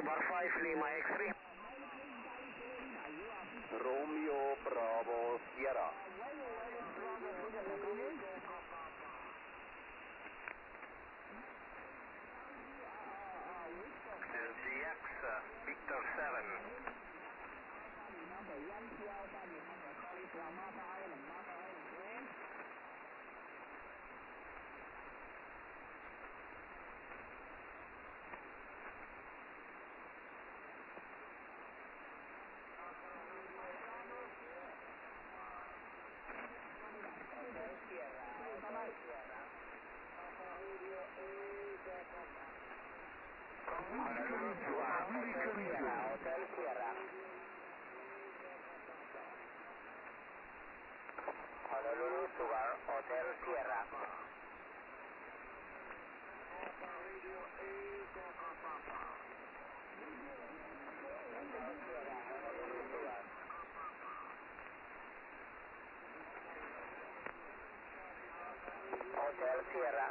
Subar 55 X-ray. Romeo Bravo Sierra. LGX Victor 7. Honolulu Subar Hotel Sierra. Honolulu Subar Hotel Sierra. Hotel Sierra.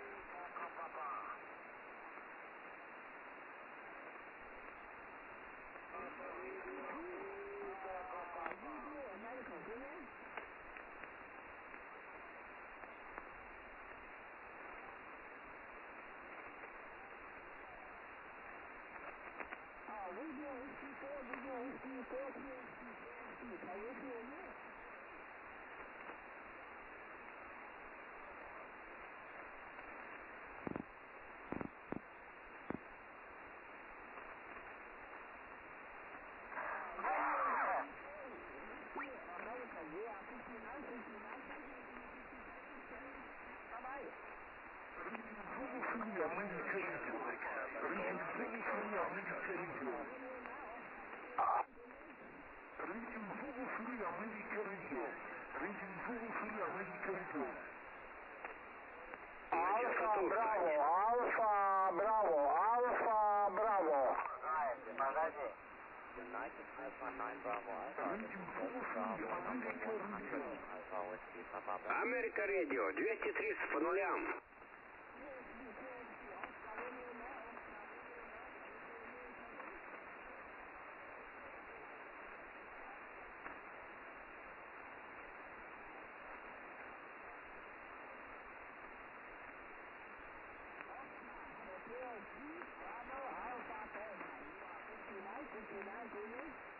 Alfa Bravo, Alfa Bravo, Alfa Bravo. Terima kasih. United Alpha 9 Bravo Alpha, this is Bravo number 100, Alpha Whiskey Papa Bravo. Америка Радио 230 по нулям. Bravo Alpha 10. 59, 59,